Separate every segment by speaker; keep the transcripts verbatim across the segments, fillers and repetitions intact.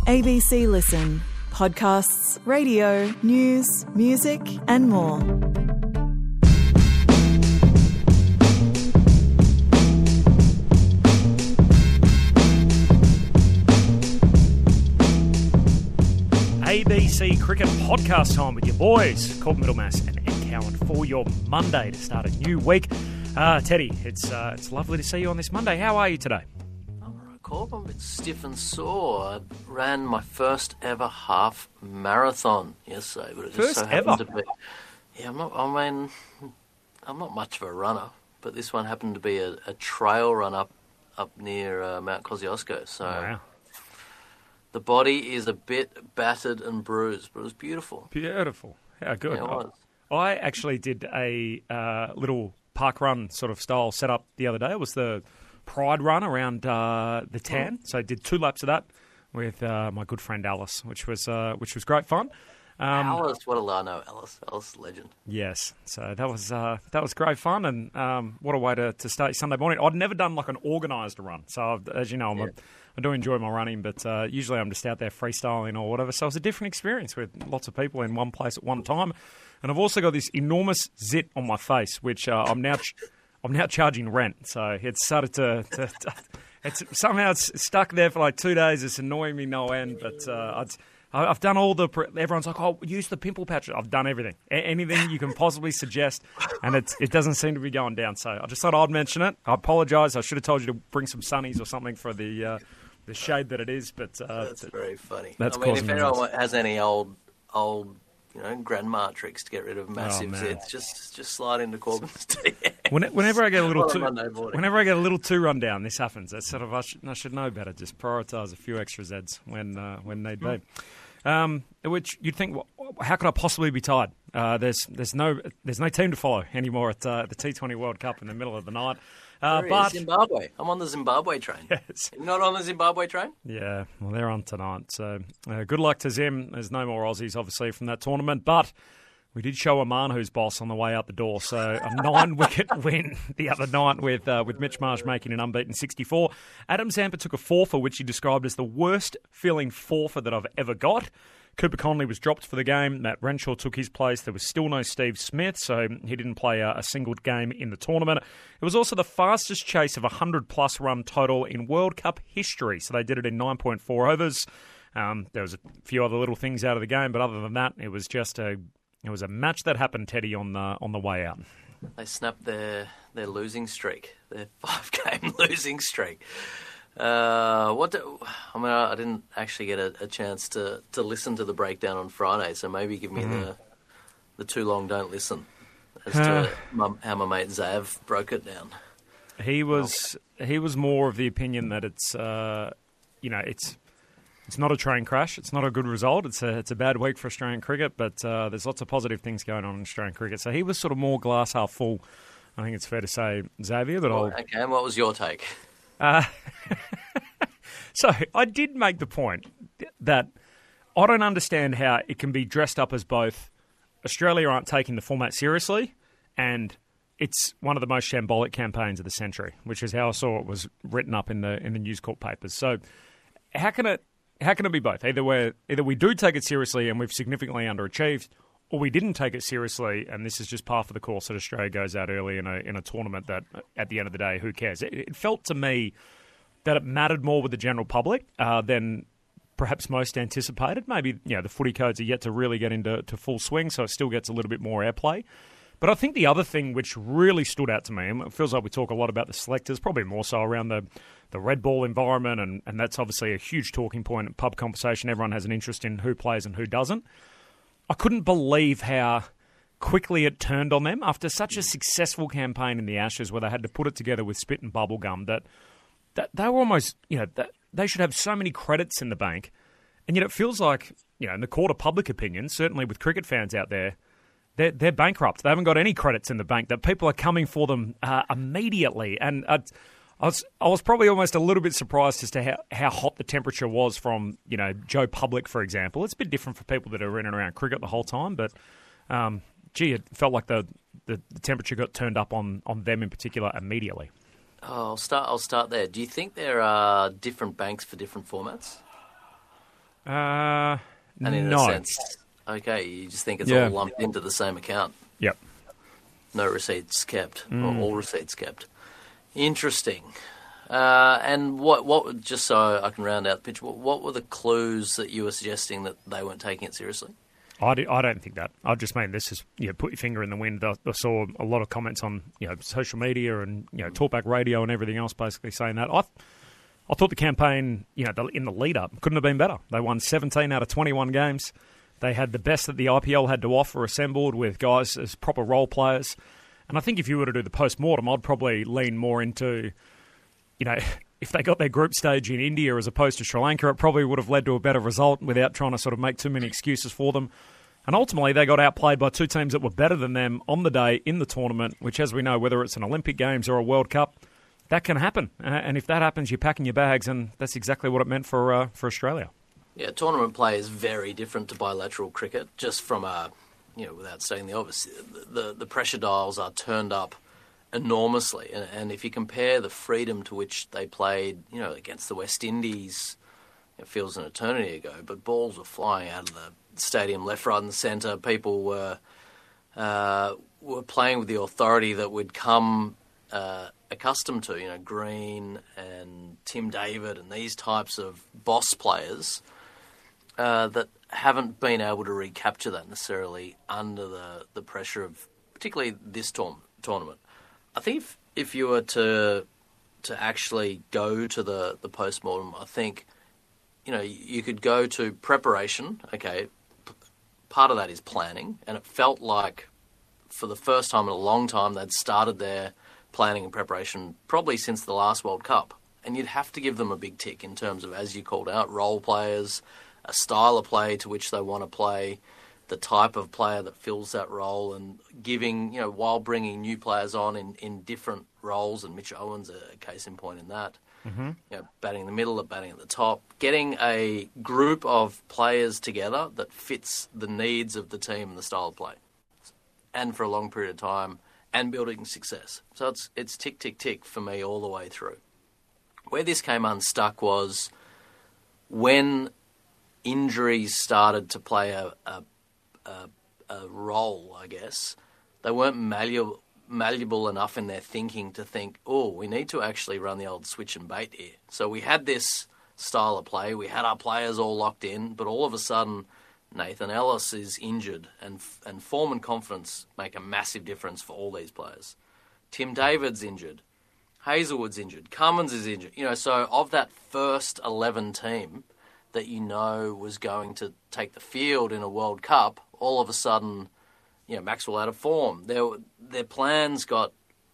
Speaker 1: A B C Listen. Podcasts, radio, news, music and more.
Speaker 2: A B C Cricket Podcast time with your boys, Corbin Middlemass and Ed Cowan for your Monday to start a new week. Uh, Teddy, it's uh, it's lovely to see you on this Monday. How are you today?
Speaker 3: I'm all right, Corb. I'm a bit stiff and sore. I ran my first ever half marathon yesterday, but it just
Speaker 2: First
Speaker 3: so happened
Speaker 2: ever?
Speaker 3: to be. Yeah, I'm not. I mean, I'm not much of a runner, but this one happened to be a, a trail run up up near uh, Mount Kosciuszko. So.
Speaker 2: Wow.
Speaker 3: The body is a bit battered and bruised, but it was beautiful.
Speaker 2: Beautiful. How good.
Speaker 3: Yeah, it was.
Speaker 2: I actually did a uh, little park run sort of style setup the other day. It was the Pride run around uh, the Tan. So I did two laps of that with uh, my good friend Alice, which was uh, which was great fun. Um,
Speaker 3: Alice, what a I know Alice. Alice, legend.
Speaker 2: Yes, so that was uh, that was great fun, and um, what a way to, to start Sunday morning. I'd never done like an organised run, so I've, as you know, I'm
Speaker 3: Yeah.
Speaker 2: a, I do enjoy my running, but uh, usually I'm just out there freestyling or whatever. So it was a different experience with lots of people in one place at one time, and I've also got this enormous zit on my face, which uh, I'm now ch- I'm now charging rent. So it's started to, to, to it's somehow it's stuck there for like two days. It's annoying me no end, but uh, I'd. I've done all the... Everyone's like, oh, use the pimple patch. I've done everything. A- anything you can possibly suggest, and it's, it doesn't seem to be going down. So I just thought I'd mention it. I apologise. I should have told you to bring some sunnies or something for the uh, the shade that it is. But uh,
Speaker 3: That's very funny.
Speaker 2: That's
Speaker 3: I mean,
Speaker 2: causing
Speaker 3: if
Speaker 2: me
Speaker 3: anyone
Speaker 2: mess.
Speaker 3: has any old, old, you know, grandma tricks to get rid of massive
Speaker 2: man.
Speaker 3: zits, just just slide into Corbin's D M.
Speaker 2: When, whenever I get a little
Speaker 3: On a
Speaker 2: too,
Speaker 3: Monday morning.
Speaker 2: whenever I get a little too run down, this happens. That's sort of I should, I should know better. Just prioritise a few extra Zs when uh, when need be. Um, which you'd think, well, how could I possibly be tired? Uh, there's there's no there's no team to follow anymore at uh, the T twenty World Cup in the middle of the night. Uh,
Speaker 3: There he is,
Speaker 2: but
Speaker 3: Zimbabwe. I'm on the Zimbabwe train.
Speaker 2: yes,
Speaker 3: You're not on the Zimbabwe train?
Speaker 2: yeah, well they're on tonight. So uh, good luck to Zim. There's no more Aussies obviously from that tournament, but we did show Oman who's boss on the way out the door. So a nine-wicket win the other night with uh, with Mitch Marsh making an unbeaten sixty-four. Adam Zampa took a four for which he described as the worst feeling four for that I've ever got. Cooper Conley was dropped for the game. Matt Renshaw took his place. There was still no Steve Smith, so he didn't play a, a single game in the tournament. It was also the fastest chase of a one hundred plus run total in World Cup history. So they did it in nine point four overs. Um, there was a few other little things out of the game, but other than that, it was just a it was a match that happened, Teddy, on the on the way out.
Speaker 3: They snapped their, their losing streak, their five-game losing streak. Uh, what? Do, I mean, I didn't actually get a, a chance to, to listen to the breakdown on Friday, so maybe give me
Speaker 2: Mm.
Speaker 3: the the too long don't listen as
Speaker 2: Uh.
Speaker 3: to my, how my mate Zav broke it down.
Speaker 2: He was he was more of the opinion that it's uh, you know it's it's not a train crash. It's not a good result. It's a it's a bad week for Australian cricket, but uh, there's lots of positive things going on in Australian cricket. So he was sort of more glass half full. I think it's fair to say, Xavier. But I'll,
Speaker 3: Okay, and what was your take?
Speaker 2: uh, so I did make the point that I don't understand how it can be dressed up as both Australia aren't taking the format seriously and it's one of the most shambolic campaigns of the century, which is how I saw it was written up in the in the News Corp papers. So how can it how can it be both? Either we either we do take it seriously and we've significantly underachieved, or we didn't take it seriously and this is just par for the course that Australia goes out early in a in a tournament that at the end of the day, who cares? It, it felt to me that it mattered more with the general public uh, than perhaps most anticipated. Maybe you know the footy codes are yet to really get into to full swing, so it still gets a little bit more airplay. But I think the other thing which really stood out to me, and it feels like we talk a lot about the selectors, probably more so around the, the red ball environment, and, and that's obviously a huge talking point in pub conversation. Everyone has an interest in who plays and who doesn't. I couldn't believe how quickly it turned on them after such a successful campaign in the Ashes where they had to put it together with spit and bubble gum that, that they were almost, you know, that they should have so many credits in the bank. And yet it feels like, you know, in the court of public opinion, certainly with cricket fans out there, They're, they're bankrupt. They haven't got any credits in the bank. That people are coming for them uh, immediately. And uh, I was I was probably almost a little bit surprised as to how, how hot the temperature was from, you know, Joe Public, for example. It's a bit different for people that are in and around cricket the whole time. But, um, gee, it felt like the, the, the temperature got turned up on, on them in particular immediately.
Speaker 3: Oh, I'll start. I'll start there. Do you think there are different banks for different formats?
Speaker 2: Uh,
Speaker 3: And in
Speaker 2: no.
Speaker 3: a sense, okay, you just think it's
Speaker 2: Yeah.
Speaker 3: all lumped into the same account.
Speaker 2: Yep.
Speaker 3: No receipts kept,
Speaker 2: Mm.
Speaker 3: or all receipts kept. Interesting. Uh, and what, what? Just so I can round out the pitch, what, what were the clues that you were suggesting that they weren't taking it seriously?
Speaker 2: I, do, I don't think that. I just mean this is, you know, put your finger in the wind. I, I saw a lot of comments on, you know, social media and, you know, talkback radio and everything else basically saying that. I I thought the campaign, you know, the, in the lead-up couldn't have been better. They won seventeen out of twenty-one games. They had the best that the I P L had to offer assembled with guys as proper role players. And I think if you were to do the post-mortem, I'd probably lean more into, you know, if they got their group stage in India as opposed to Sri Lanka, it probably would have led to a better result without trying to sort of make too many excuses for them. And ultimately, they got outplayed by two teams that were better than them on the day in the tournament, which, as we know, whether it's an Olympic Games or a World Cup, that can happen. Uh, and if that happens, you're packing your bags, and that's exactly what it meant for uh, for Australia.
Speaker 3: Yeah, tournament play is very different to bilateral cricket, just from a, you know, without stating the obvious, the, the pressure dials are turned up enormously. And, and if you compare the freedom to which they played, you know, against the West Indies, it feels an eternity ago, but balls were flying out of the stadium left, right and centre. People were uh, were playing with the authority that we'd come uh, accustomed to, you know, Green and Tim David and these types of boss players uh, that haven't been able to recapture that necessarily under the, the pressure of particularly this tour- tournament. I think if, if you were to to actually go to the, the post-mortem, I think, you know, you could go to preparation. Okay, p- part of that is planning, and it felt like for the first time in a long time they'd started their planning and preparation probably since the last World Cup. And you'd have to give them a big tick in terms of, as you called out, role players, a style of play to which they want to play, the type of player that fills that role, and giving, you know, while bringing new players on in, in different roles, and Mitch Owen's a case in point in that. Mm-hmm. You know, batting in the middle, batting at the top, getting a group of players together that fits the needs of the team and the style of play, and for a long period of time, and building success. So it's it's tick, tick, tick for me all the way through. Where this came unstuck was when injuries started to play a, a, a, a role, I guess. They weren't malleable, malleable enough in their thinking to think, oh, we need to actually run the old switch and bait here. So we had this style of play. We had our players all locked in, but all of a sudden Nathan Ellis is injured, and and form and confidence make a massive difference for all these players. Tim David's injured. Hazelwood's injured. Cummins is injured. You know, so of that first eleven team that you know was going to take the field in a World Cup, all of a sudden, you know, Maxwell out of form. Their their plans got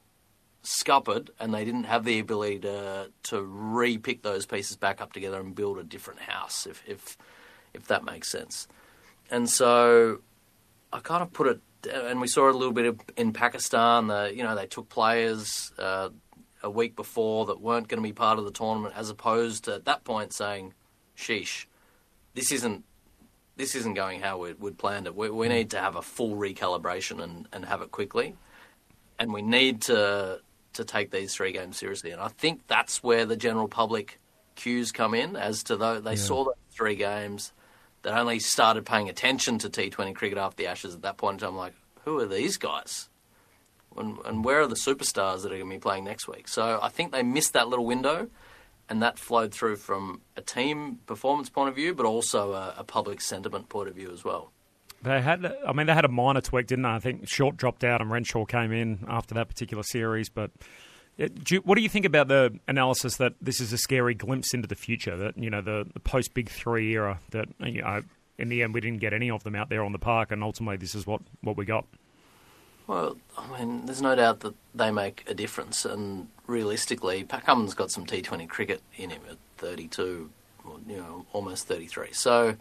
Speaker 3: scuppered, and they didn't have the ability to to re-pick those pieces back up together and build a different house, if if if that makes sense. And so I kind of put it, and we saw it a little bit in Pakistan. The, you know, they took players uh, a week before that weren't going to be part of the tournament, as opposed to at that point saying, "Sheesh, this isn't this isn't going how we, we'd planned it. We, we need to have a full recalibration and, and have it quickly, and we need to to take these three games seriously." And I think that's where the general public cues come in, as to though they yeah. saw those three games. That only started paying attention to T twenty cricket after the Ashes at that point in time. I'm like, who are these guys? And, and where are the superstars that are going to be playing next week? So I think they missed that little window, and that flowed through from a team performance point of view, but also a, a public sentiment point of view as well.
Speaker 2: They had, I mean, they had a minor tweak, didn't they? I think Short dropped out and Renshaw came in after that particular series, but... Do you, what do you think about the analysis that this is a scary glimpse into the future, that, you know, the, the post-Big Three era, that, you know, in the end we didn't get any of them out there on the park, and ultimately this is what, what we got?
Speaker 3: Well, I mean, there's no doubt that they make a difference, and realistically, Pat Cummins got some T twenty cricket in him at thirty-two, or, you know, almost thirty-three. So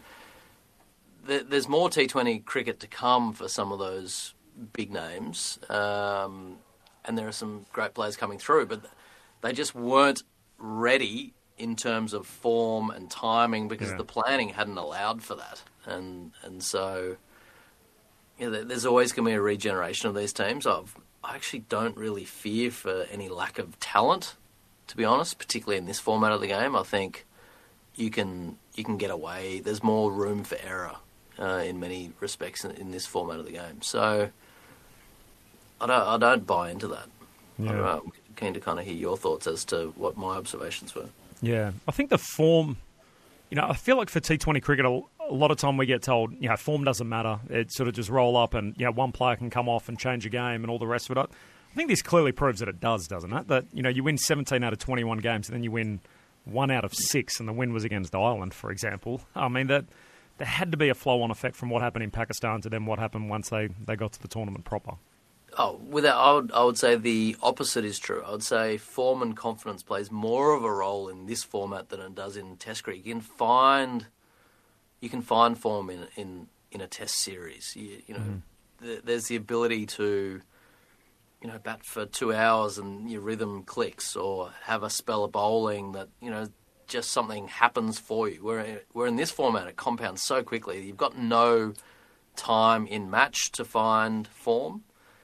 Speaker 3: th- there's more T twenty cricket to come for some of those big names. Um... And there are some great players coming through, but they just weren't ready in terms of form and timing, because yeah. the planning hadn't allowed for that. And and so, you know, there's always going to be a regeneration of these teams. I've, I actually don't really fear for any lack of talent, to be honest, particularly in this format of the game. I think you can you can get away. There's more room for error uh, in many respects in, in this format of the game. So I don't I don't buy into that. Yeah. I don't know, I'm keen to kind of hear your thoughts as to what my observations were.
Speaker 2: Yeah, I think the form, you know, I feel like for T twenty cricket, a, a lot of time we get told, you know, form doesn't matter. It sort of just roll up and, you know, one player can come off and change a game and all the rest of it. I think this clearly proves that it does, doesn't it? That, you know, you win seventeen out of twenty-one games and then you win one out of six, and the win was against Ireland, for example. I mean, that there had to be a flow-on effect from what happened in Pakistan to then what happened once they, they got to the tournament proper.
Speaker 3: Oh, without, I would, I would say the opposite is true. I would say form and confidence plays more of a role in this format than it does in Test cricket. You can find, you can find form in in, in a Test series. You, you know, mm-hmm. th- there's the ability to, you know, bat for two hours and your rhythm clicks, or have a spell of bowling that, you know, just something happens for you. Where where in this format it compounds so quickly. You've got no time in match to find form.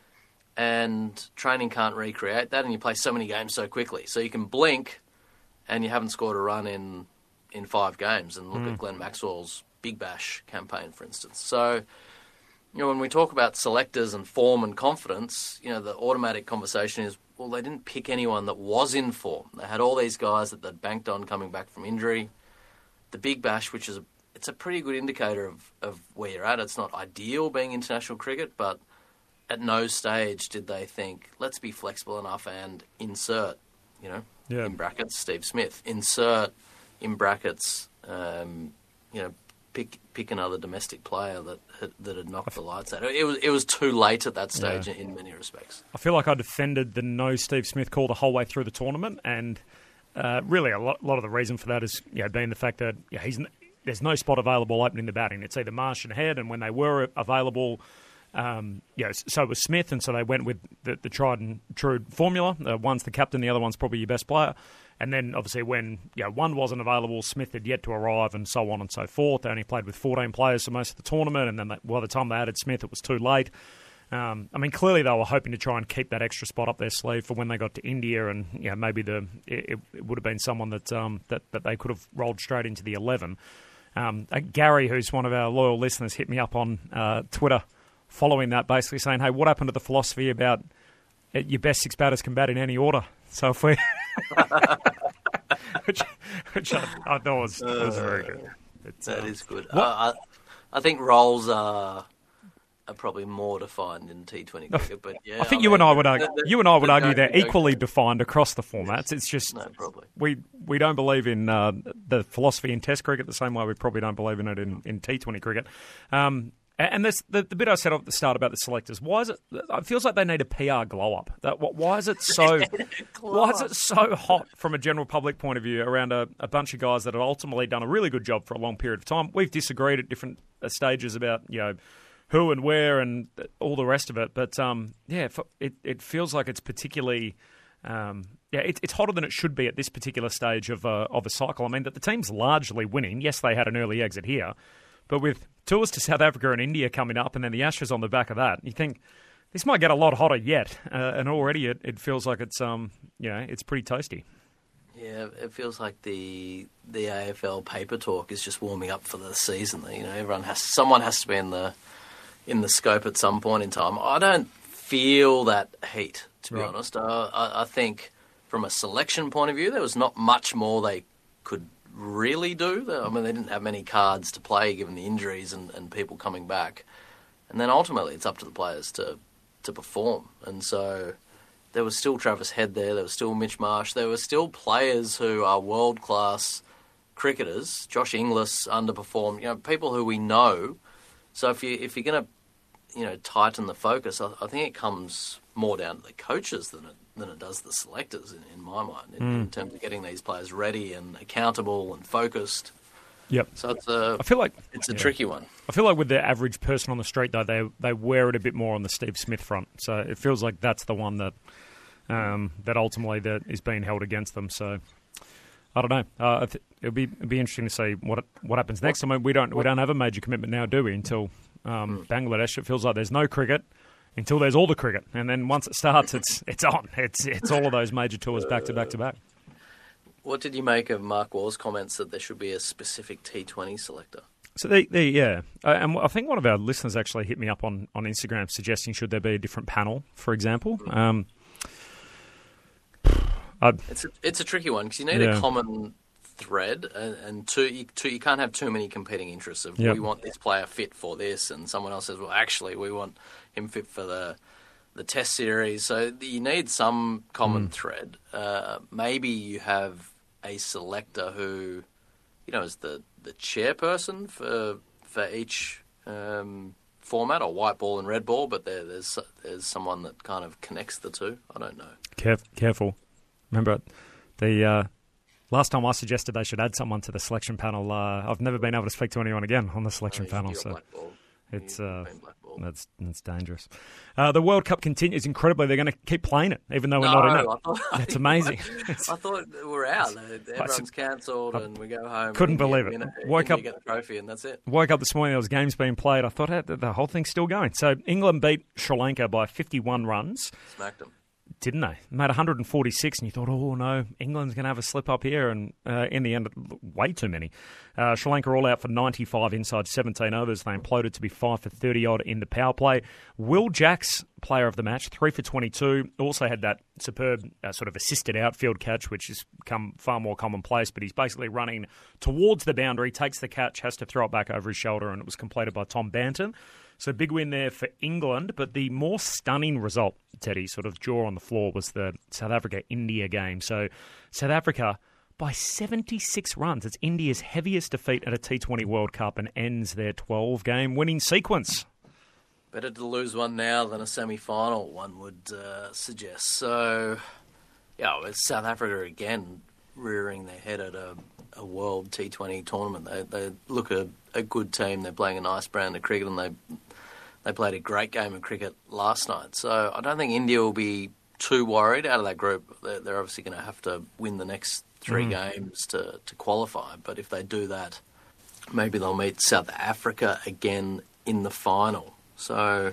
Speaker 3: And training can't recreate that, and you play so many games so quickly. So you can blink, and you haven't scored a run in, in five games. And look mm. at Glenn Maxwell's Big Bash campaign, for instance. So, you know, when we talk about selectors and form and confidence, you know, the automatic conversation is, well, they didn't pick anyone that was in form. They had all these guys that they'd banked on coming back from injury. The Big Bash, which is a, it's a pretty good indicator of, of where you're at. It's not ideal being international cricket, but at no stage did they think, let's be flexible enough and insert, you know, yeah. in brackets, Steve Smith, insert, in brackets, um, you know, pick pick another domestic player that had, that had knocked the lights out. It was it was too late at that stage yeah. in, in many respects.
Speaker 2: I feel like I defended the no Steve Smith call the whole way through the tournament, and uh, really a lot, lot of the reason for that is, you know, being the fact that yeah, he's there's no spot available opening the batting. It's either Marsh and Head, and when they were available, Um, yeah, so it was Smith, and so they went with the, the tried and true formula. Uh, one's the captain, the other one's probably your best player. And then, obviously, when you know, one wasn't available, Smith had yet to arrive, and so on and so forth. They only played with fourteen players for most of the tournament, and then they, by the time they added Smith, it was too late. Um, I mean, clearly they were hoping to try and keep that extra spot up their sleeve for when they got to India, and you know, maybe the it, it would have been someone that um, that that they could have rolled straight into the eleven. Um, uh, Gary, who's one of our loyal listeners, hit me up on uh, Twitter following that, basically saying, hey, what happened to the philosophy about your best six batters can bat in any order? So if we... which which I, I thought was, was very good. It's,
Speaker 3: that
Speaker 2: uh,
Speaker 3: is good. Uh, I, I think roles are are probably more defined in T twenty cricket, but yeah...
Speaker 2: I think
Speaker 3: I
Speaker 2: you,
Speaker 3: mean,
Speaker 2: and I would argue,
Speaker 3: the, the,
Speaker 2: you and I would
Speaker 3: the,
Speaker 2: argue
Speaker 3: the,
Speaker 2: they're
Speaker 3: the,
Speaker 2: equally defined across the formats. It's just...
Speaker 3: No, probably.
Speaker 2: We, we don't believe in uh, the philosophy in Test cricket the same way we probably don't believe in it in, in T twenty cricket. Um And this, the, the bit I said at the start about the selectors, why is it? It feels like they need a P R glow up. That why is it so? Why is it so hot from a general public point of view around a, a bunch of guys that have ultimately done a really good job for a long period of time? We've disagreed at different stages about you know who and where and all the rest of it, but um, yeah, it it feels like it's particularly. Um, yeah, it, it's hotter than it should be at this particular stage of a, of a cycle. I mean, that the team's largely winning. Yes, they had an early exit here. But with tours to South Africa and India coming up and then the Ashes on the back of that, you think this might get a lot hotter yet. Uh, and already it, it feels like it's um you know it's pretty toasty.
Speaker 3: Yeah, it feels like the the A F L paper talk is just warming up for the season. You know, everyone has someone has to be in the in the scope at some point in time. I don't feel that heat, to be right. honest. Uh, I, I think from a selection point of view, there was not much more they could really do. I mean, they didn't have many cards to play given the injuries and, and people coming back. And then ultimately it's up to the players to, to perform. And so there was still Travis Head there, there was still Mitch Marsh, there were still players who are world-class cricketers. Josh Inglis underperformed, you know, people who we know. So if, you, if you're going to, you know, tighten the focus, I, I think it comes more down to the coaches than it than it does the selectors, in, in my mind, in, mm. in terms of getting these players ready and accountable and focused.
Speaker 2: Yep.
Speaker 3: So it's a,
Speaker 2: I feel like
Speaker 3: it's a
Speaker 2: yeah.
Speaker 3: tricky one.
Speaker 2: I feel like with the average person on the street, though, they they wear it a bit more on the Steve Smith front. So it feels like that's the one that um, that ultimately that is being held against them. So I don't know. Uh, th- it'll be it'll be interesting to see what what happens next. What, I mean, we don't what, we don't have a major commitment now, do we? Until um, mm. Bangladesh, it feels like there's no cricket. Until there's all the cricket, and then once it starts, it's it's on. It's it's all of those major tours back to back to back.
Speaker 3: What did you make of Mark Wall's comments that there should be a specific T twenty selector?
Speaker 2: So, they, they, yeah. Uh, and I think one of our listeners actually hit me up on, on Instagram suggesting should there be a different panel, for example. Mm. Um, I'd,
Speaker 3: it's, a, it's a tricky one because you need
Speaker 2: yeah.
Speaker 3: a common thread, and, and two, you, two, you can't have too many competing interests of
Speaker 2: yep.
Speaker 3: we want this player fit for this, and someone else says, well, actually, we want him fit for the the Test series. So you need some common mm. thread. Uh, maybe you have a selector who, you know, is the, the chairperson for for each um, format, or white ball and red ball, but there, there's there's someone that kind of connects the two. I don't know.
Speaker 2: Caref- careful. Remember, the uh, last time I suggested they should add someone to the selection panel, uh, I've never been able to speak to anyone again on the selection
Speaker 3: no,
Speaker 2: panel. So it's uh, that's that's dangerous. Uh, the World Cup continues incredibly. They're going to keep playing it, even though we're
Speaker 3: no,
Speaker 2: not in it.
Speaker 3: Thought,
Speaker 2: That's amazing.
Speaker 3: I thought we're out. Everyone's cancelled, and we go home.
Speaker 2: Couldn't believe it.
Speaker 3: Minute,
Speaker 2: woke up,
Speaker 3: get the trophy, and that's it.
Speaker 2: Woke up this morning. There was games being played. I thought hey, the whole thing's still going. So England beat Sri Lanka by fifty-one runs.
Speaker 3: Smacked them.
Speaker 2: Didn't they? Made one hundred forty-six, and you thought, oh, no, England's going to have a slip up here. And uh, in the end, way too many. Uh, Sri Lanka all out for ninety-five inside seventeen overs. They imploded to be five for thirty-odd in the power play. Will Jacks, player of the match, three for twenty-two. Also had that superb uh, sort of assisted outfield catch, which has become far more commonplace. But he's basically running towards the boundary, takes the catch, has to throw it back over his shoulder, and it was completed by Tom Banton. So big win there for England, but the more stunning result, Teddy, sort of jaw on the floor, was the South Africa-India game. So South Africa, by seventy-six runs, it's India's heaviest defeat at a T twenty World Cup and ends their twelve-game winning sequence.
Speaker 3: Better to lose one now than a semi-final, one would uh, suggest. So, yeah, well, it's South Africa again rearing their head at a, a World T twenty tournament. They, they look a, a good team. They're playing a nice brand of cricket, and they they played a great game of cricket last night. So I don't think India will be too worried out of that group. They're, they're obviously going to have to win the next three mm. games to, to qualify. But if they do that, maybe they'll meet South Africa again in the final. So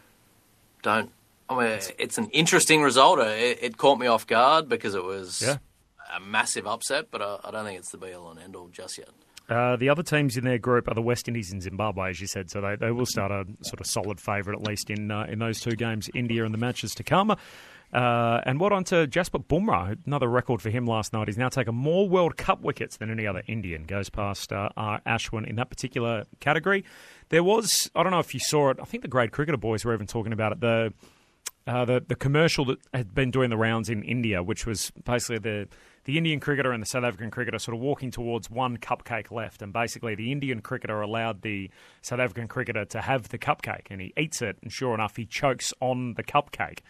Speaker 3: don't... I mean, it's an interesting result. It, it caught me off guard because it was
Speaker 2: yeah.
Speaker 3: a massive upset, but I, I don't think it's the be-all and end-all just yet.
Speaker 2: Uh, the other teams in their group are the West Indies and Zimbabwe, as you said, so they, they will start a sort of solid favourite, at least in uh, in those two games, India and the matches to come. Uh, and what on to Jasprit Bumrah, another record for him last night. He's now taken more World Cup wickets than any other Indian, goes past uh, R. Ashwin in that particular category. There was, I don't know if you saw it, I think the Grade Cricketer boys were even talking about it, the uh, the, the commercial that had been doing the rounds in India, which was basically the... the Indian cricketer and the South African cricketer sort of walking towards one cupcake left, and basically the Indian cricketer allowed the South African cricketer to have the cupcake, and he eats it, and sure enough, he chokes on the cupcake.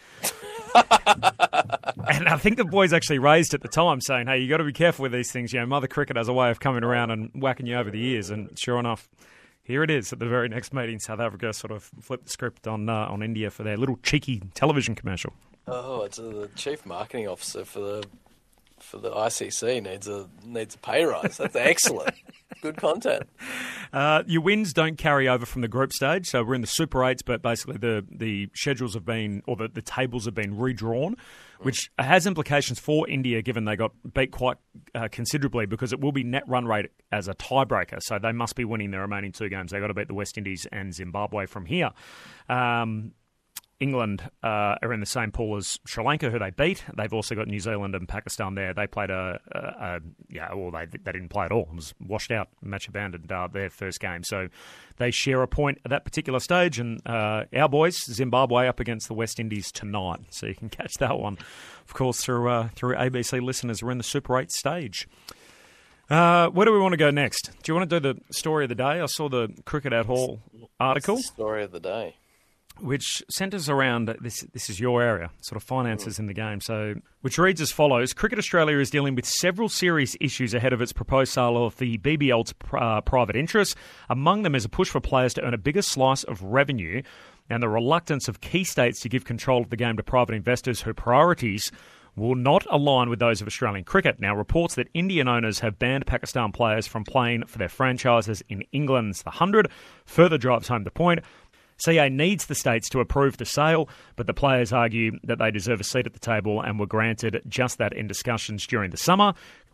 Speaker 2: And I think the boys actually raised at the time, saying, hey, you got to be careful with these things. You know, Mother Cricket has a way of coming around and whacking you over the ears, and sure enough, here it is at the very next meeting. South Africa sort of flipped the script on uh, on India for their little cheeky television commercial.
Speaker 3: Oh, it's the chief marketing officer for the for the I C C needs a needs a pay rise. That's excellent. Good content.
Speaker 2: Uh, your wins don't carry over from the group stage, so we're in the Super Eights, but basically the, the schedules have been, or the, the tables have been redrawn, which has implications for India, given they got beat quite uh, considerably, because it will be net run rate as a tiebreaker, so they must be winning their remaining two games. They've got to beat the West Indies and Zimbabwe from here. Um, England uh, are in the same pool as Sri Lanka, who they beat. They've also got New Zealand and Pakistan there. They played a, a, a yeah, well, they they didn't play at all. It was washed out, match abandoned uh, their first game. So they share a point at that particular stage. And uh, our boys, Zimbabwe, up against the West Indies tonight. So you can catch that one, of course, through uh, through A B C listeners. We're in the Super eight stage. Uh, where do we want to go next? Do you want to do the story of the day? I saw the Cricket at Hall article.
Speaker 3: What's the story of the day?
Speaker 2: Which centres around, this This is your area, sort of finances mm. in the game. So, which reads as follows. Cricket Australia is dealing with several serious issues ahead of its proposed sale of the B B L's uh, private interests. Among them is a push for players to earn a bigger slice of revenue and the reluctance of key states to give control of the game to private investors whose priorities will not align with those of Australian cricket. Now, reports that Indian owners have banned Pakistan players from playing for their franchises in England's The Hundred further drives home the point. C A needs the states to approve the sale, but the players argue that they deserve a seat at the table and were granted just that in discussions during the summer.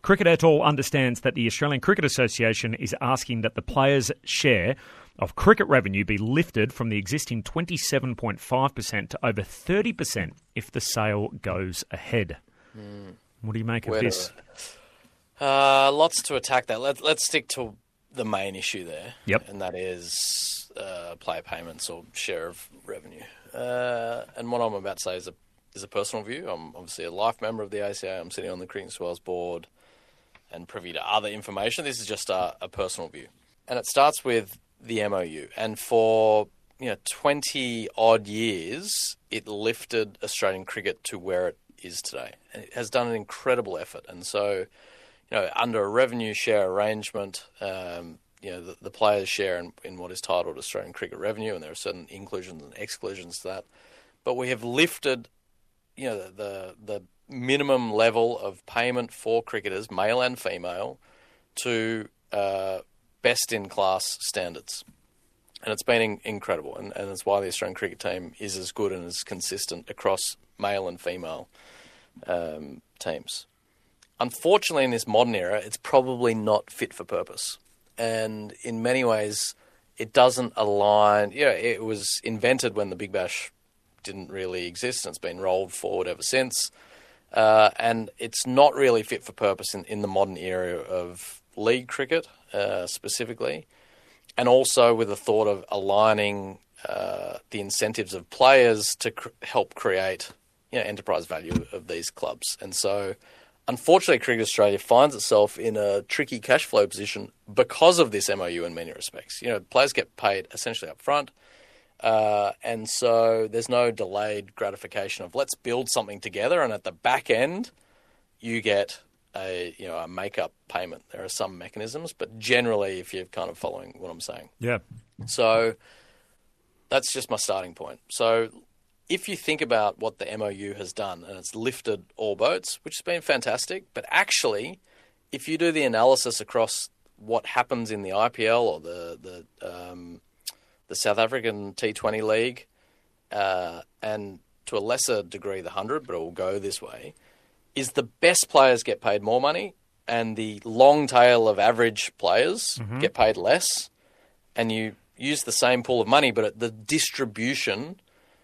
Speaker 2: Cricket et al. Understands that the Australian Cricket Association is asking that the players' share of cricket revenue be lifted from the existing twenty-seven point five percent to over thirty percent if the sale goes ahead. Mm. What do you make
Speaker 4: Where
Speaker 2: of this?
Speaker 4: Uh, lots to attack that. Let, let's stick to the main issue there.
Speaker 2: Yep.
Speaker 4: And that is uh, player payments or share of revenue. Uh, and what I'm about to say is a is a personal view. I'm obviously a life member of the A C A. I'm sitting on the Cricket Swells board and privy to other information. This is just a, a personal view. And it starts with the M O U. And for you know twenty odd years, it lifted Australian cricket to where it is today. And it has done an incredible effort. And so, you know, under a revenue share arrangement, um, you know, the, the players share in, in what is titled Australian cricket revenue, and there are certain inclusions and exclusions to that. But we have lifted, you know, the the minimum level of payment for cricketers, male and female, to uh, best-in-class standards. And it's been in, incredible, and, and it's why the Australian cricket team is as good and as consistent across male and female um, teams. Unfortunately, in this modern era, it's probably not fit for purpose. And in many ways, it doesn't align. Yeah, it was invented when the Big Bash didn't really exist, and it's been rolled forward ever since. Uh, and it's not really fit for purpose in, in the modern era of league cricket, uh, specifically. And also with the thought of aligning uh, the incentives of players to cr- help create, you know, enterprise value of these clubs. And so, unfortunately, Cricket Australia finds itself in a tricky cash flow position because of this M O U in many respects. You know, players get paid essentially up front, uh, and so there's no delayed gratification of let's build something together, and at the back end, you get a you know a make-up payment. There are some mechanisms, but generally, if you're kind of following what I'm saying,
Speaker 2: Yeah.
Speaker 4: so that's just my starting point. So if you think about what the M O U has done, and it's lifted all boats, which has been fantastic, but actually, if you do the analysis across what happens in the I P L or the the um, the South African T twenty League, uh, and to a lesser degree the one hundred, but it will go this way, is the best players get paid more money and the long tail of average players mm-hmm. get paid less, and you use the same pool of money, but the distribution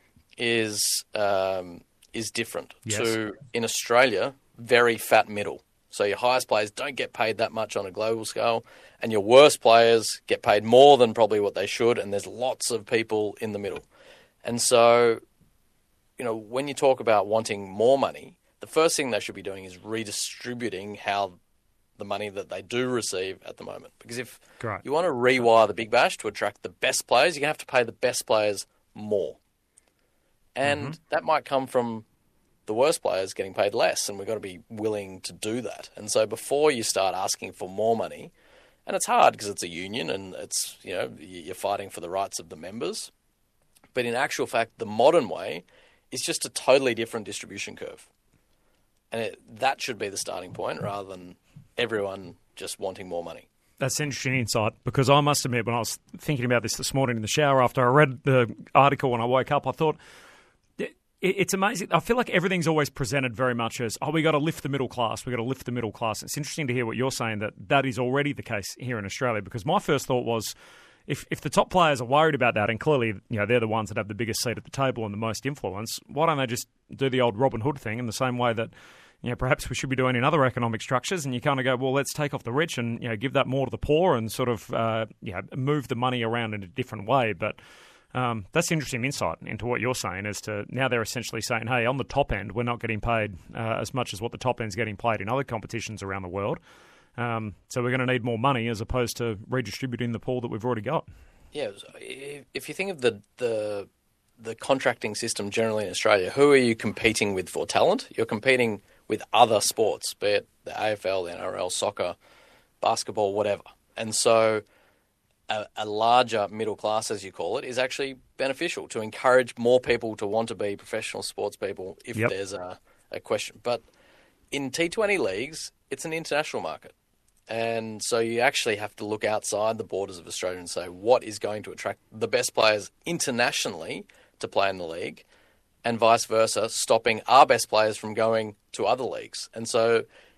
Speaker 4: is um, is different.
Speaker 2: Yes.
Speaker 4: To, in Australia, very fat middle. So your highest players don't get paid that much on a global scale, and your worst players get paid more than probably what they should, and there's lots of people in the middle. And so, you know, when you talk about wanting more money, the first thing they should be doing is redistributing how the money that they do receive at the moment. Because if
Speaker 2: Great.
Speaker 4: you want to rewire the Big Bash to attract the best players, you're going to have to pay the best players more. And mm-hmm. that might come from the worst players getting paid less, and we've got to be willing to do that. And so before you start asking for more money, and it's hard because it's a union and it's, you know, you're fighting for the rights of the members. But in actual fact, the modern way is just a totally different distribution curve. And it, that should be the starting point rather than everyone just wanting more money.
Speaker 2: That's interesting insight, because I must admit, when I was thinking about this this morning in the shower after I read the article when I woke up, I thought, it's amazing. I feel like everything's always presented very much as, oh, we got to lift the middle class. We got to lift the middle class. It's interesting to hear what you're saying, that that is already the case here in Australia, because my first thought was, if if the top players are worried about that, and clearly, you know, they're the ones that have the biggest seat at the table and the most influence, why don't they just do the old Robin Hood thing in the same way that, you know, perhaps we should be doing in other economic structures? And you kind of go, well, let's take off the rich and, you know, give that more to the poor and sort of, uh, you know, move the money around in a different way. But Um, that's interesting insight into what you're saying, as to now they're essentially saying, hey, on the top end, we're not getting paid uh, as much as what the top end's getting paid in other competitions around the world. Um, so we're going to need more money as opposed to redistributing the pool that we've already got.
Speaker 4: Yeah, if you think of the the the contracting system generally in Australia, who are you competing with for talent? You're competing with other sports, be it the A F L, the N R L, soccer, basketball, whatever. And so A, a larger middle class, as you call it, is actually beneficial to encourage more people to want to be professional sports people if
Speaker 2: yep.
Speaker 4: there's a, a question. But in T twenty leagues, it's an international market. And so you actually have to look outside the borders of Australia and say, what is going to attract the best players internationally to play in the league, and vice versa, stopping our best players from going to other leagues. And so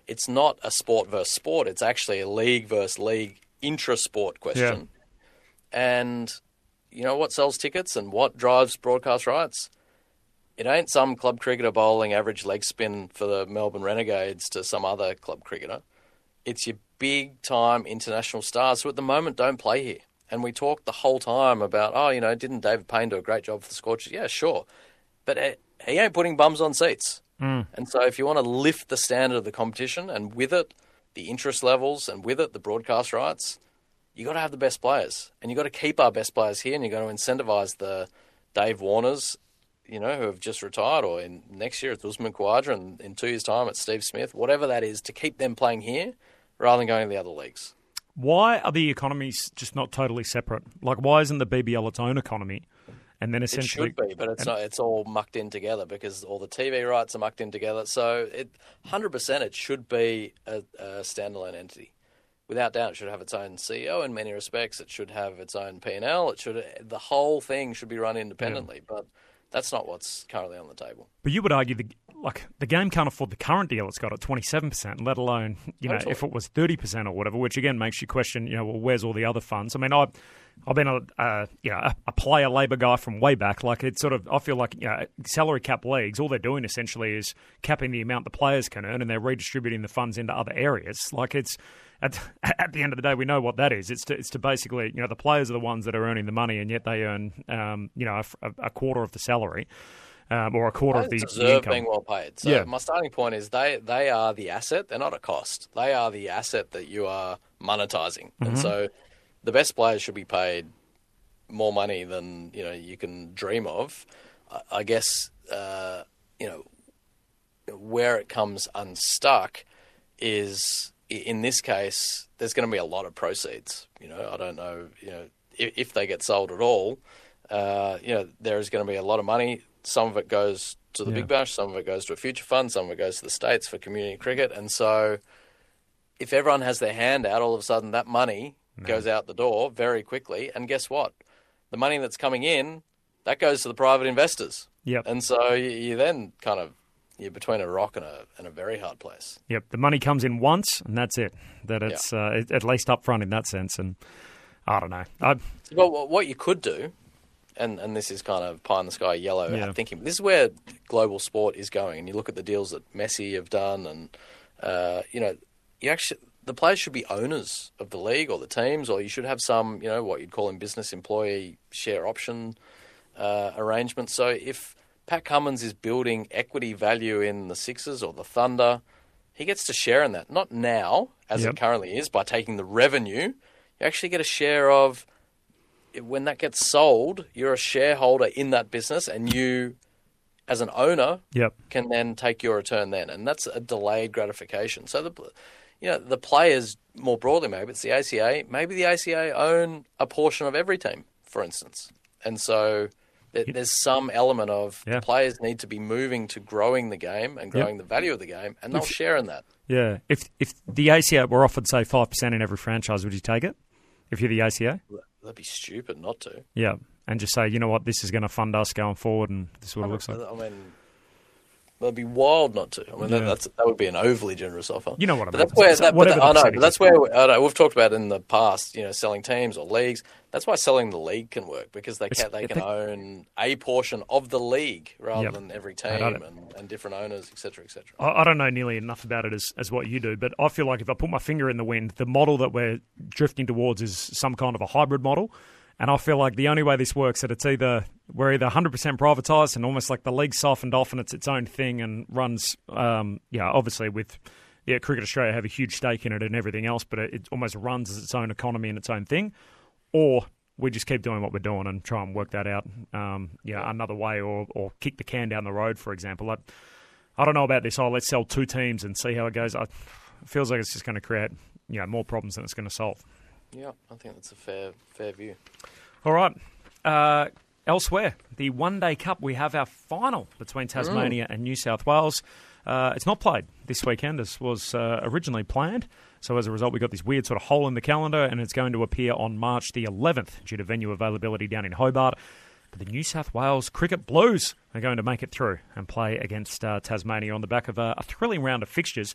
Speaker 4: it's not a sport versus sport. It's actually a league versus league intra-sport question. Yeah. And you know what sells tickets and what drives broadcast rights? It ain't some club cricketer bowling average leg spin for the Melbourne Renegades to some other club cricketer. It's your big-time international stars who at the moment don't play here. And we talk the whole time about, oh, you know, didn't David Payne do a great job for the Scorchers? Yeah, sure. But he ain't putting bums on seats.
Speaker 2: Mm.
Speaker 4: And so if you want to lift the standard of the competition and with it the interest levels and with it the broadcast rights, you got to have the best players. And you got to keep our best players here, and you got to incentivise the Dave Warners, you know, who have just retired, or in next year it's Usman Khawaja, and in two years' time it's Steve Smith, whatever that is, to keep them playing here rather than going to the other leagues.
Speaker 2: Why are the economies just not totally separate? Like, why isn't the B B L its own economy? And then essentially,
Speaker 4: it should be, but it's not. It's all mucked in together because all the T V rights are mucked in together. So, it one hundred percent it should be a, a standalone entity. Without doubt, it should have its own C E O in many respects. It should have its own P and L. It should. The whole thing should be run independently. Yeah. But that's not what's currently on the table.
Speaker 2: But you would argue the like the game can't afford the current deal it's got at twenty-seven percent, let alone, you know,
Speaker 4: Totally.
Speaker 2: if it was thirty percent or whatever, which again makes you question, you know, well, where's all the other funds? I mean, I, I've been a, uh, you know, a, a player Labor guy from way back. Like, it's sort of, I feel like, you know, salary cap leagues, all they're doing essentially is capping the amount the players can earn, and they're redistributing the funds into other areas. Like, it's, at, at the end of the day, we know what that is. It's to, it's to basically, you know, the players are the ones that are earning the money, and yet they earn, um, you know, a, a quarter of the salary. Um, or a quarter
Speaker 4: they
Speaker 2: of the,
Speaker 4: deserve
Speaker 2: the income.
Speaker 4: being well paid. So
Speaker 2: yeah.
Speaker 4: my starting point is they, they are the asset. They're not a cost. They are the asset that you are monetizing. Mm-hmm. And so the best players should be paid more money than, you know, you can dream of. I, I guess, uh, you know, where it comes unstuck is, in this case, there's going to be a lot of proceeds. You know, I don't know, you know, if, if they get sold at all, uh, you know, there is going to be a lot of money. Some of it goes to the
Speaker 2: yeah.
Speaker 4: Big Bash, some of it goes to a future fund, some of it goes to the States for community cricket. And so if everyone has their hand out, all of a sudden that money no. goes out the door very quickly. And guess what? The money that's coming in, that goes to the private investors.
Speaker 2: Yep.
Speaker 4: And so you, you then kind of, you're between a rock and a, and a very hard place.
Speaker 2: Yep. The money comes in once, and that's it. That it's yeah. uh, at least up front in that sense. And I don't know. I,
Speaker 4: well, what you could do, And and this is kind of pie in the sky yellow
Speaker 2: yeah.
Speaker 4: thinking. This is where global sport is going. And you look at the deals that Messi have done, and uh, you know, you actually the players should be owners of the league or the teams, or you should have some, you know, what you'd call in business employee share option uh, arrangement. So if Pat Cummins is building equity value in the Sixers or the Thunder, he gets to share in that. Not now, as
Speaker 2: yep.
Speaker 4: it currently is, by taking the revenue. You actually get a share of. When that gets sold, you're a shareholder in that business, and you, as an owner,
Speaker 2: yep.
Speaker 4: can then take your return then, and that's a delayed gratification. So the, you know, the players more broadly, maybe it's the A C A, maybe the A C A own a portion of every team, for instance, and so there, there's some element of
Speaker 2: yeah.
Speaker 4: the players need to be moving to growing the game and growing yep. the value of the game, and they'll if, share in that.
Speaker 2: Yeah, if if the A C A were offered say five percent in every franchise, would you take it? If you're the A C A?
Speaker 4: That'd be stupid not to.
Speaker 2: Yeah, and just say, you know what, this is going to fund us going forward, and this is what it looks like.
Speaker 4: I mean, that'd be wild not to. I mean,
Speaker 2: yeah.
Speaker 4: that, that's that would be an overly generous offer.
Speaker 2: You know what I
Speaker 4: but
Speaker 2: mean?
Speaker 4: That's where
Speaker 2: so,
Speaker 4: that,
Speaker 2: whatever
Speaker 4: but the, I know, but
Speaker 2: is.
Speaker 4: that's where I know we've talked about in the past. You know, selling teams or leagues. That's why selling the league can work, because they can they can they, own a portion of the league rather
Speaker 2: yep.
Speaker 4: than every team and, and different owners, et cetera, et cetera.
Speaker 2: I, I don't know nearly enough about it as, as what you do, but I feel like if I put my finger in the wind, the model that we're drifting towards is some kind of a hybrid model. And I feel like the only way this works is that it's either we're either one hundred percent privatised and almost like the league's softened off and it's its own thing and runs, um, yeah, obviously with yeah, Cricket Australia have a huge stake in it and everything else, but it, it almost runs as its own economy and its own thing, or we just keep doing what we're doing and try and work that out, um, yeah, another way, or or kick the can down the road, for example. I, I don't know about this. Oh, let's sell two teams and see how it goes. I, it feels like it's just going to create, you know, more problems than it's going to solve.
Speaker 4: Yeah, I think that's a fair fair view.
Speaker 2: All right. Uh, elsewhere, the One Day Cup, we have our final between Tasmania mm. and New South Wales. Uh, it's not played this weekend as was uh, originally planned. So as a result, we got this weird sort of hole in the calendar, and it's going to appear on March the eleventh due to venue availability down in Hobart. But the New South Wales Cricket Blues are going to make it through and play against uh, Tasmania on the back of a, a thrilling round of fixtures.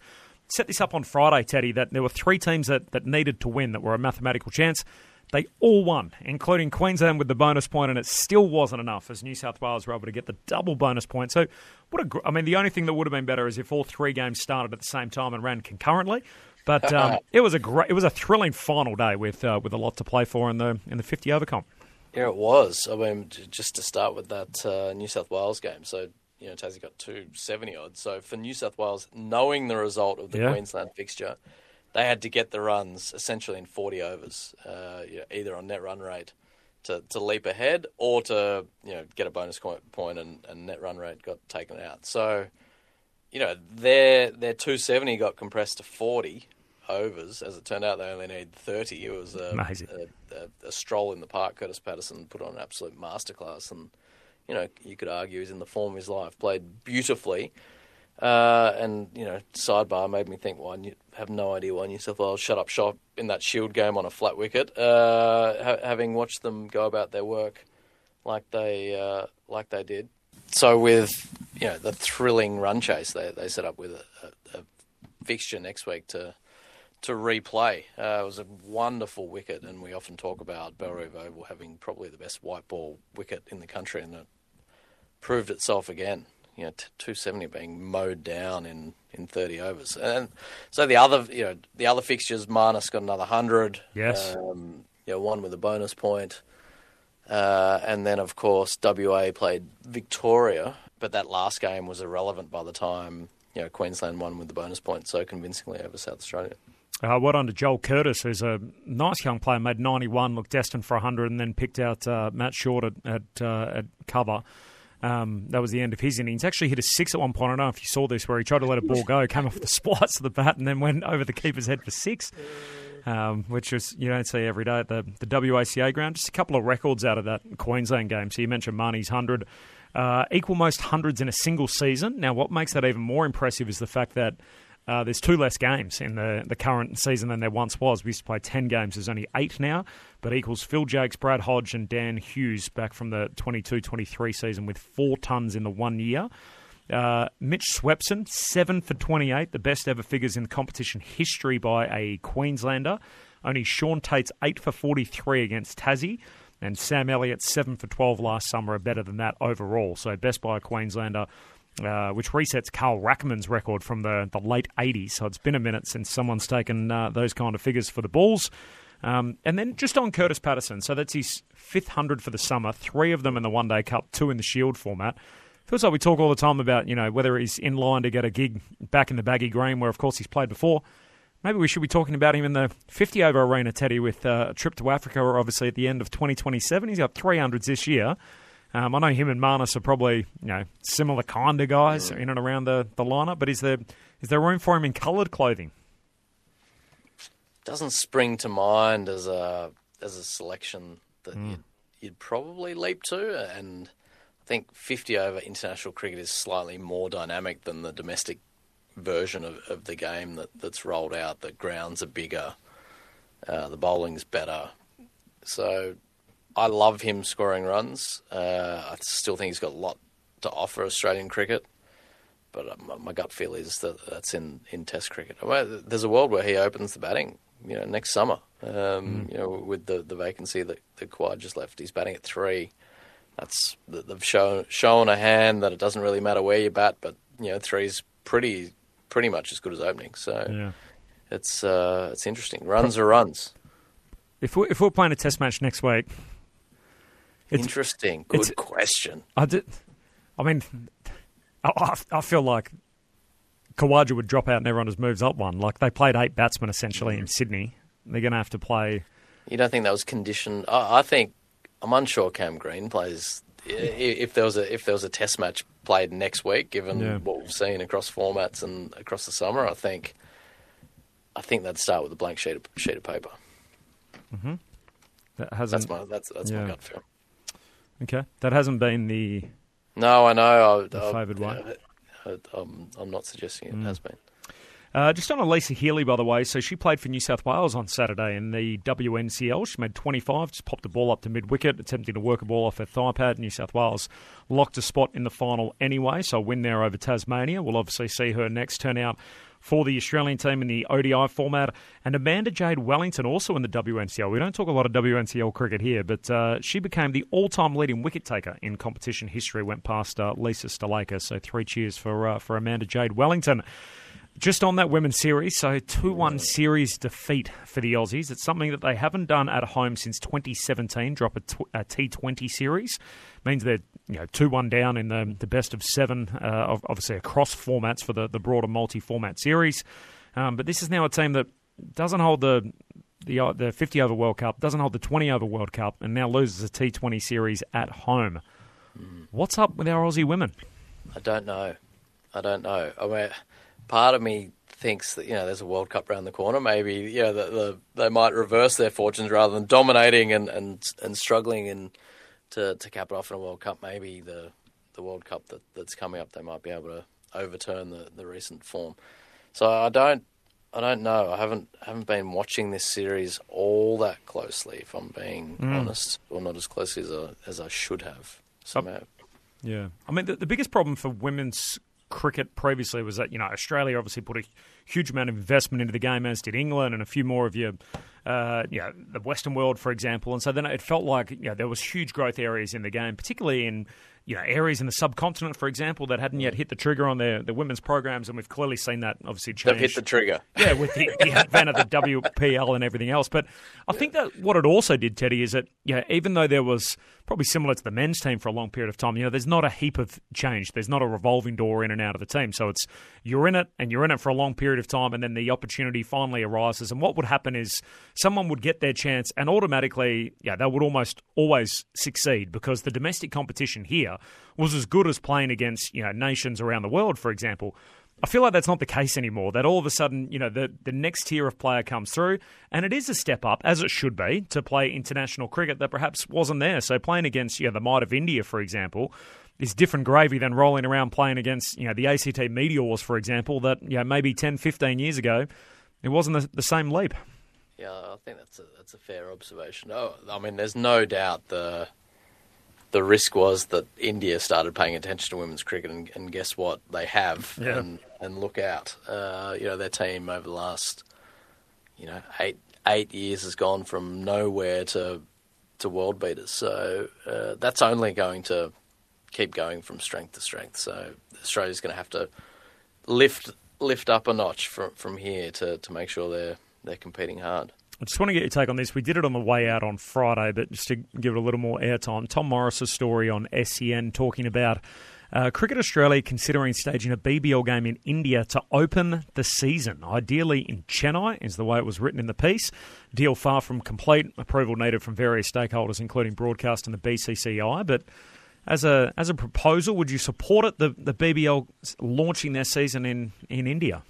Speaker 2: set this up on Friday, Teddy, that there were three teams that, that needed to win that were a mathematical chance. They all won, including Queensland with the bonus point, and it still wasn't enough as New South Wales were able to get the double bonus point. So, what a gr- I mean, the only thing that would have been better is if all three games started at the same time and ran concurrently. But um, it was a great, it was a thrilling final day with uh, with a lot to play for in the in the fifty over comp.
Speaker 4: Yeah, it was. I mean, j- just to start with that uh, New South Wales game. So, you know, Tassie got two seventy odds. So for New South Wales, knowing the result of the
Speaker 2: Yeah.
Speaker 4: Queensland fixture, they had to get the runs essentially in forty overs, uh, you know, either on net run rate to, to leap ahead or to, you know, get a bonus co- point and, and net run rate got taken out. So, you know, their their two seventy got compressed to forty overs. As it turned out, they only need thirty. It was a,
Speaker 2: Amazing.
Speaker 4: a, a, a stroll in the park. Curtis Patterson put on an absolute masterclass, and you know, you could argue he's in the form of his life. Played beautifully. Uh, and, you know, sidebar made me think, well, I have no idea why New South Wales shut up shop in that Shield game on a flat wicket, uh, ha- having watched them go about their work like they uh, like they did. So with, you know, the thrilling run chase, they they set up with a, a, a fixture next week to to replay. Uh, it was a wonderful wicket, and we often talk about Bellerive Oval having probably the best white ball wicket in the country, and it proved itself again. You know, two seventy being mowed down in, in thirty overs, and so the other, you know, the other fixtures, Marnus got another hundred.
Speaker 2: Yes.
Speaker 4: Um, you know, one with a bonus point, uh, and then of course W A played Victoria, but that last game was irrelevant by the time, you know, Queensland won with the bonus point so convincingly over South Australia.
Speaker 2: Uh, well done to Joel Curtis, who's a nice young player, made ninety-one, looked destined for one hundred, and then picked out uh, Matt Short at at, uh, at cover. Um, that was the end of his innings. Actually hit a six at one point. I don't know if you saw this, where he tried to let a ball go, came off the splice of the bat, and then went over the keeper's head for six, um, which is, you don't see every day at the, the W A C A ground. Just a couple of records out of that Queensland game. So you mentioned Marnie's one hundred. Uh, equal most hundreds in a single season. Now, what makes that even more impressive is the fact that Uh, there's two less games in the, the current season than there once was. We used to play ten games. There's only eight now, but equals Phil Jakes, Brad Hodge and Dan Hughes back from the twenty-two twenty-three season with four tons in the one year. Uh, Mitch Swepson, seven for twenty-eight, the best ever figures in competition history by a Queenslander. Only Sean Tate's eight for forty-three against Tassie, and Sam Elliott, seven for twelve last summer, are better than that overall. So best by a Queenslander. Uh, which resets Carl Rackeman's record from the, the late eighties. So it's been a minute since someone's taken uh, those kind of figures for the Bulls. Um, and then just on Curtis Patterson, so that's his fifth hundred for the summer, three of them in the One Day Cup, two in the Shield format. Feels like we talk all the time about, you know, whether he's in line to get a gig back in the baggy green, where of course he's played before. Maybe we should be talking about him in the fifty over arena, Teddy, with uh, a trip to Africa, or obviously at the end of twenty twenty-seven. He's got three hundreds this year. Um, I know him and Marnus are probably, you know, similar kind of guys in and around the, the lineup, but is there is there room for him in coloured clothing?
Speaker 4: Doesn't spring to mind as a as a selection that
Speaker 2: Mm.
Speaker 4: you'd, you'd probably leap to, and I think fifty over international cricket is slightly more dynamic than the domestic version of, of the game that, that's rolled out. The grounds are bigger, uh, the bowling's better, so I love him scoring runs. Uh, I still think he's got a lot to offer Australian cricket, but my, my gut feel is that that's in, in Test cricket. I mean, there's a world where he opens the batting, you know, next summer. Um, mm. You know, with the, the vacancy that, that Quad just left, he's batting at three. That's they've shown shown a hand that it doesn't really matter where you bat, but you know, three's pretty pretty much as good as opening. So
Speaker 2: yeah.
Speaker 4: it's uh, it's interesting. Runs are runs.
Speaker 2: If we're, if we're playing a Test match next week.
Speaker 4: It's, Interesting. Good it's, question.
Speaker 2: I, did, I mean, I, I feel like Khawaja would drop out and everyone just moves up one. Like, they played eight batsmen essentially in Sydney. They're going to have to play.
Speaker 4: You don't think that was conditioned? I, I think I'm unsure Cam Green plays. If there was a if there was a Test match played next week, given yeah. what we've seen across formats and across the summer, I think I think they'd start with a blank sheet of, sheet of paper.
Speaker 2: Mm-hmm. That hasn't.
Speaker 4: That's my that's that's yeah. my gut feel.
Speaker 2: Okay, that hasn't been the
Speaker 4: no, I know
Speaker 2: the favoured way.
Speaker 4: I, I'm I'm not suggesting it
Speaker 2: mm.
Speaker 4: has been.
Speaker 2: Uh, just on Alyssa Healy, by the way, so she played for New South Wales on Saturday in the W N C L. She made twenty-five, just popped the ball up to mid-wicket, attempting to work a ball off her thigh pad. New South Wales locked a spot in the final anyway, so a win there over Tasmania. We'll obviously see her next turn out for the Australian team in the O D I format. And Amanda Jade Wellington also in the W N C L. We don't talk a lot of W N C L cricket here, but uh, she became the all-time leading wicket taker in competition history, went past uh, Lisa Sthalekar. So three cheers for, uh, for Amanda Jade Wellington. Just on that women's series, so two one series defeat for the Aussies. It's something that they haven't done at home since twenty seventeen, drop a, tw- a T twenty series. Means they're you know two one down in the, the best of seven, uh, obviously across formats for the, the broader multi-format series. Um, but this is now a team that doesn't hold the the uh, the fifty-over World Cup, doesn't hold the twenty-over World Cup, and now loses a T twenty series at home. Mm. What's up with our Aussie women?
Speaker 4: I don't know. I don't know. I mean, part of me thinks that, you know, there's a World Cup around the corner. Maybe, you know, the, the, they might reverse their fortunes rather than dominating and, and, and struggling and to, to cap it off in a World Cup. Maybe the, the World Cup that, that's coming up, they might be able to overturn the, the recent form. So I don't I don't know. I haven't haven't been watching this series all that closely, if I'm being mm. honest, or not as closely as I, as I should have. Somehow.
Speaker 2: Yeah. I mean, the, the biggest problem for women's cricket previously was that, you know, Australia obviously put a huge amount of investment into the game, as did England and a few more of your, uh, you know, the Western world, for example. And so then it felt like, you know, there was huge growth areas in the game, particularly in, you know, areas in the subcontinent, for example, that hadn't yet hit the trigger on their, their women's programs, and we've clearly seen that obviously change.
Speaker 4: They've hit the trigger.
Speaker 2: Yeah, with the, the advent of the W P L and everything else. But I think that what it also did, Teddy, is that, you know, even though there was probably similar to the men's team for a long period of time, you know, there's not a heap of change. There's not a revolving door in and out of the team. So it's you're in it, and you're in it for a long period of time, and then the opportunity finally arises. And what would happen is someone would get their chance, and automatically, yeah, they would almost always succeed, because the domestic competition here was as good as playing against, you know, nations around the world, for example. I feel like that's not the case anymore, that all of a sudden, you know, the, the next tier of player comes through, and it is a step up, as it should be, to play international cricket that perhaps wasn't there. So playing against, you know, the might of India, for example, is different gravy than rolling around playing against, you know, the A C T Meteors, for example, that, you know, maybe ten, fifteen years ago, it wasn't the, the same leap.
Speaker 4: Yeah, I think that's a, that's a fair observation. Oh, I mean, there's no doubt the... The risk was that India started paying attention to women's cricket, and, and guess what? They have,
Speaker 2: yeah.
Speaker 4: and, and look out. Uh, you know, their team over the last, you know, eight eight years has gone from nowhere to to world beaters. So uh, that's only going to keep going from strength to strength. So Australia's going to have to lift lift up a notch from from here to, to make sure they're they're competing hard.
Speaker 2: I just want to get your take on this. We did it on the way out on Friday, but just to give it a little more airtime, Tom Morris's story on S E N talking about uh, Cricket Australia considering staging a B B L game in India to open the season. Ideally in Chennai, is the way it was written in the piece. Deal far from complete. Approval needed from various stakeholders, including broadcast and the B C C I. But as a as a proposal, would you support it, the, the B B L launching their season in, in India?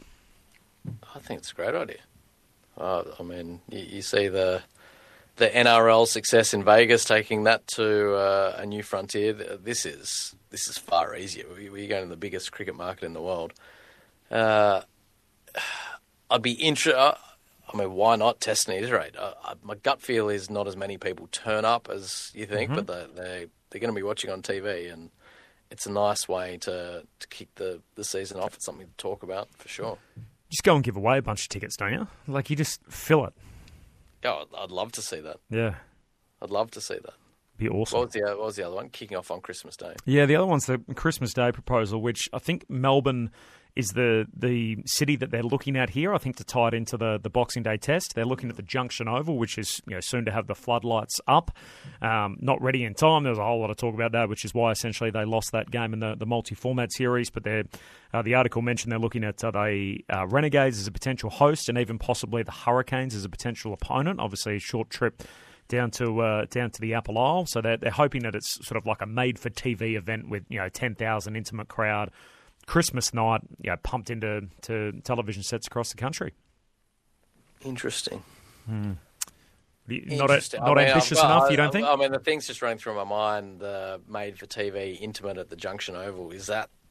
Speaker 4: I think it's a great idea. Uh, I mean, you, you see the the N R L success in Vegas, taking that to uh, a new frontier. This is this is far easier. We, we go to the biggest cricket market in the world. Uh, I'd be interested. I mean, why not test and iterate? Uh, my gut feel is not as many people turn up as you think, mm-hmm. but they they they're going to be watching on T V, and it's a nice way to to kick the, the season off. It's something to talk about for sure.
Speaker 2: Just go and give away a bunch of tickets, don't you? Like, you just fill it.
Speaker 4: Yeah, I'd love to see that.
Speaker 2: Yeah.
Speaker 4: I'd love to see that.
Speaker 2: Be awesome.
Speaker 4: What was the, what was the other one? Kicking off on Christmas Day.
Speaker 2: Yeah, the other one's the Christmas Day proposal, which I think Melbourne is the the city that they're looking at here, I think, to tie it into the, the Boxing Day test. They're looking at the Junction Oval, which is, you know, soon to have the floodlights up. Um, not ready in time. There was a whole lot of talk about that, which is why essentially they lost that game in the, the multi-format series. But they're, uh, the article mentioned they're looking at uh, the uh, Renegades as a potential host, and even possibly the Hurricanes as a potential opponent. Obviously, a short trip down to uh, down to the Apple Isle. So they're, they're hoping that it's sort of like a made-for-T V event with, you know, ten thousand intimate crowd, Christmas night, you know, pumped into to television sets across the country.
Speaker 4: Interesting.
Speaker 2: Hmm. Not,
Speaker 4: Interesting.
Speaker 2: A, not
Speaker 4: I mean,
Speaker 2: ambitious
Speaker 4: well,
Speaker 2: enough,
Speaker 4: I,
Speaker 2: you don't think?
Speaker 4: I mean, the thing's just running through my mind, the made-for-T V intimate at the Junction Oval. Is that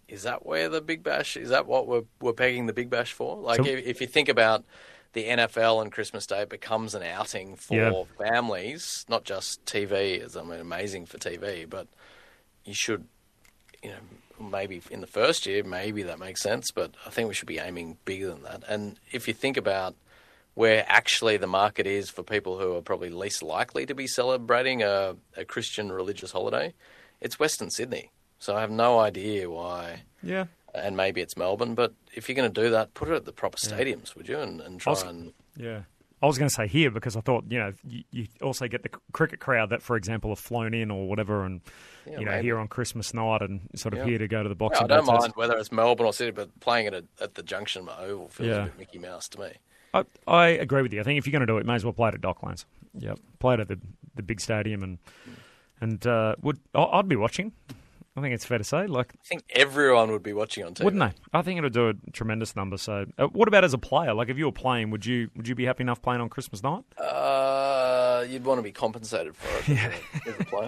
Speaker 4: is that where the Big Bash, is that what we're, we're pegging the Big Bash for? Like,
Speaker 2: So-
Speaker 4: if, if you think about the N F L and Christmas Day, it becomes an outing for
Speaker 2: Yeah.
Speaker 4: families, not just T V, as I mean, amazing for T V, but you should, you know, maybe in the first year, maybe that makes sense, but I think we should be aiming bigger than that. And if you think about where actually the market is for people who are probably least likely to be celebrating a, a Christian religious holiday, it's Western Sydney. So I have no idea why,
Speaker 2: Yeah.
Speaker 4: and maybe it's Melbourne, but if you're going to do that, put it at the proper stadiums, would you? And, and try
Speaker 2: was-
Speaker 4: and...
Speaker 2: Yeah. I was going to say here because I thought, you know, you, you also get the c- cricket crowd that, for example, have flown in or whatever and,
Speaker 4: Yeah,
Speaker 2: you know,
Speaker 4: maybe.
Speaker 2: here on Christmas night and sort of
Speaker 4: Yeah.
Speaker 2: here to go to the
Speaker 4: Yeah,
Speaker 2: boxing
Speaker 4: I don't
Speaker 2: contest.
Speaker 4: mind whether it's Melbourne or Sydney, but playing it at, at the Junction Oval feels
Speaker 2: Yeah.
Speaker 4: a bit Mickey Mouse to me.
Speaker 2: I, I agree with you. I think if you're going to do it, you may as well play it at Docklands. Yep. Play it at the, the big stadium and, and uh, would I- I'd be watching. I think it's fair to say. Like,
Speaker 4: I think everyone would be watching on T V.
Speaker 2: wouldn't they? I think it'll do a tremendous number. So, uh, what about as a player? Like, if you were playing, would you would you be happy enough playing on Christmas night?
Speaker 4: Uh, you'd want to be compensated for it as, a, as a player.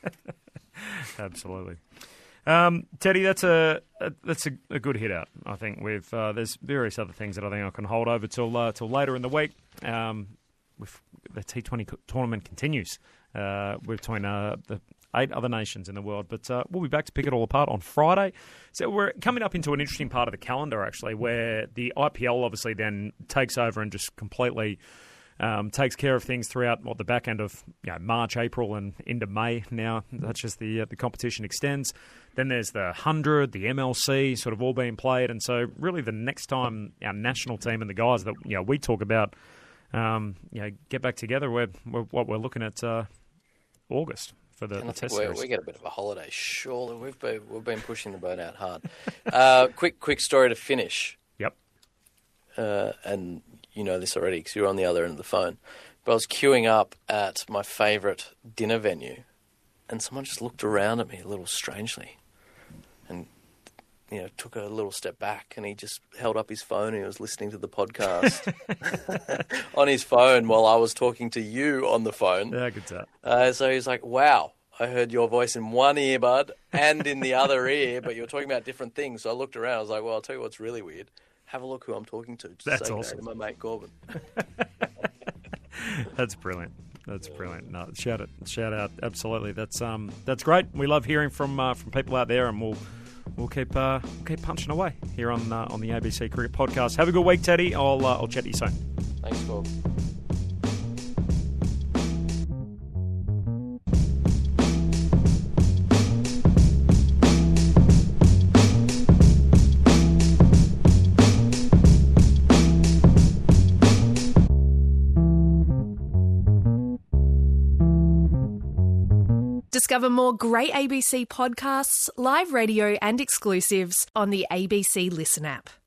Speaker 2: Absolutely. Um, Teddy, that's a, a that's a, a good hit out. I think we've uh, there's various other things that I think I can hold over till uh, till later in the week. Um, with the T twenty tournament continues uh, between uh, the eight other nations in the world, but uh, we'll be back to pick it all apart on Friday. So we're coming up into an interesting part of the calendar, actually, where the I P L obviously then takes over and just completely. Um, takes care of things throughout what the back end of you know, March, April, and into May. Now that's just the uh, the competition extends. Then there's the hundred, the M L C, sort of all being played, and so really the next time our national team and the guys that you know we talk about, um, you know, get back together, we're, we're what we're looking at uh, August for the,
Speaker 4: And
Speaker 2: the
Speaker 4: I think
Speaker 2: test
Speaker 4: we
Speaker 2: series.
Speaker 4: we get a bit of a holiday. Surely we've been we've been pushing the boat out hard. uh, quick quick story to finish.
Speaker 2: Yep.
Speaker 4: Uh, and you know this already because you were on the other end of the phone. But I was queuing up at my favourite dinner venue, and someone just looked around at me a little strangely, and you know took a little step back, and he just held up his phone and he was listening to the podcast on his phone while I was talking to you on the phone.
Speaker 2: Yeah, good stuff.
Speaker 4: Uh, so he's like, "Wow, I heard your voice in one ear, bud, and in the other ear, but you were talking about different things." So I looked around. I was like, "Well, I'll tell you what's really weird. Have a look who I'm talking to." Just
Speaker 2: That's
Speaker 4: say
Speaker 2: awesome.
Speaker 4: to my mate Corbin.
Speaker 2: That's brilliant. That's brilliant. No, shout it, shout out. Absolutely. That's um, that's great. We love hearing from uh, from people out there, and we'll we'll keep uh, we'll keep punching away here on uh, on the A B C Cricket Podcast. Have a good week, Teddy. I'll uh, I'll chat to you soon.
Speaker 4: Thanks, Corbin.
Speaker 5: Discover more great A B C podcasts, live radio and exclusives on the A B C Listen app.